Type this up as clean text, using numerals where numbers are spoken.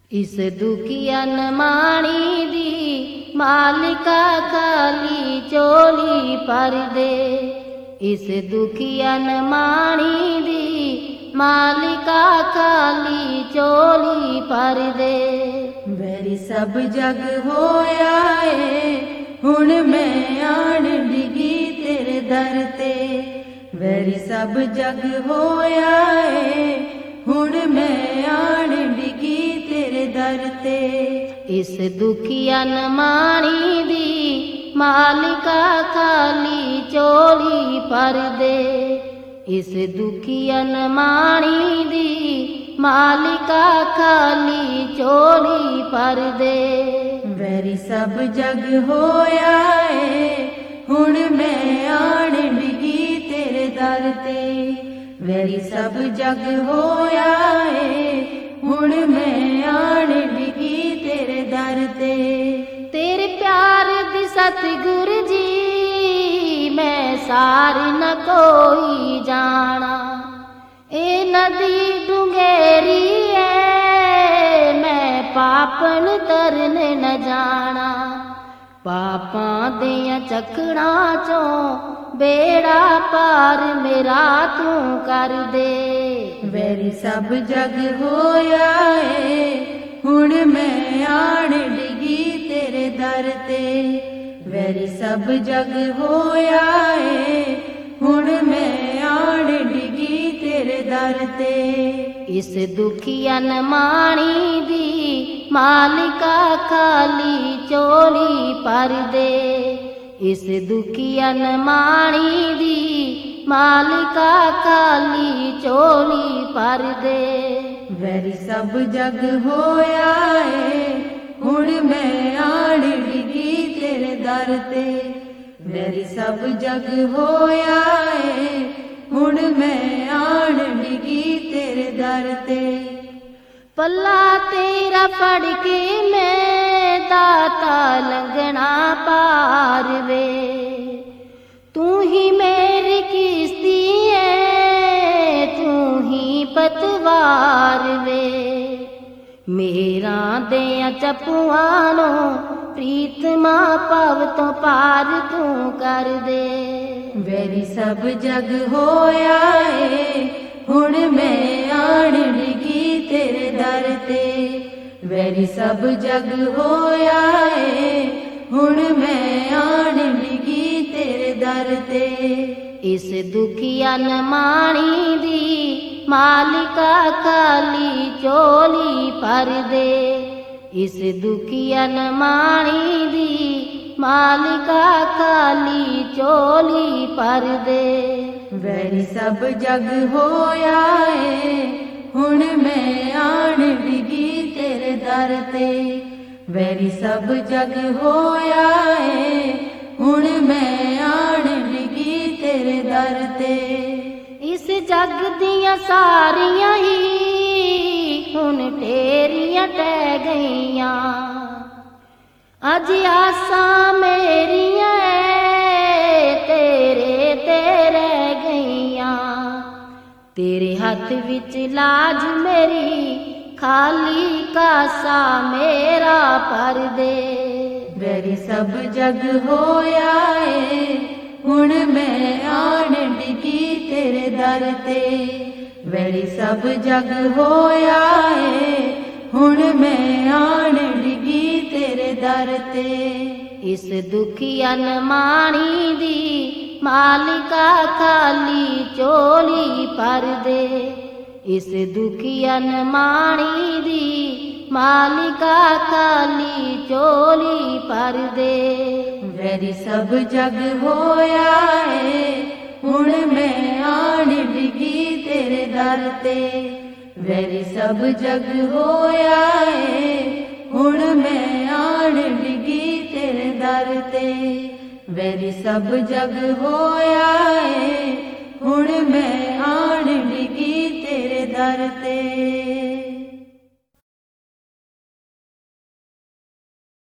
इस दुखिया नमाणी दी मालिका खाली चोली पर दे। इस दुखिया नमाणी दी मालिका खाली चोली पर दे। वैरी सब जग होया है हुण मैं आण डिगी तेरे दर ते। वैरी सब जग होया है हुण मैं आण डिगी तेरे दर ते। इस दुखिया नमाणी दी मालिका खाली चोली पर दे। इस दुखिया नमाणी दी मालिका खाली चोली पर दे। वैरी सब जग होया है हुण मैं आण डिगी तेरे दर ते। वैरी सब जग होया है हुण मैं आण डिगी तेरे दर ते। तेरे प्यार दी सतगुर जी मैं सार न कोई जाना। ए नदी डूंगेरी है मैं पापन तरन न जाना। पापां दियां चखना चों बेड़ा पार मेरा तू कर दे। वैरी सब जग होया है हुण मैं आण डिगी तेरे दर ते। वैरी सब जग होया है हुण मैं आण डिगी तेरे दर ते। इस दुखिया नमाणी दी मालिका खाली चोली पर दे। इस दुखिया नमाणी दी मालिका खाली चोली पर दे। वैरी सब जग होया है हुण मैं आण डिगी तेरे दर ते। वैरी सब जग होया है हुण मैं आण डिगी तेरे दर ते। पल्ला तेरा फड़ के मैं दाता लंघना पार वे। तू ही मेरी किस्ती है तू ही पतवार वे। मेरा दिया चपुआनो प्रीतमा पव तो पार तू कर दे। वैरी सब जग होया है हुण मैं आण डिगी तेरे दर ते। वैरी सब जग होया है हुण मैं आण डिगी तेरे दर ते। इस दुखिया नमाणी दी मालिका खाली चोली पर दे। इस दुखिया नमाणी दी मालिका खाली चोली पर दे। वैरी सब जग होया है हुण मैं आण डिगी तेरे दर ते। वैरी सब जग होया है हुण मैं आण डिगी तेरे दर ते। इस जग दियां सारियां ही हुण तेरियां टह गईयां। अज आसां मेरियां तेरे ते रह गईयां। तेरे हथ विच लाज मेरी खाली कासा मेरा पर दे। वैरी सब जग होया है हुण मैं आण डिगी तेरे दर ते। वैरी सब जग होया है हुण मैं आण डिगी तेरे दर ते। इस दुखिया नमाणी दी मालिका खाली चोली पर दे। इस दुखिया नमाणी दी मालिका खाली चोली पर दे। वैरी सब जग होया है हुण मैं आण डिगी तेरे दर ते। वैरी सब जग होया है हुण मैं आण डिगी तेरे दर ते। वैरी सब जग होया है हुण मैं आण डिगी तेरे दर ते।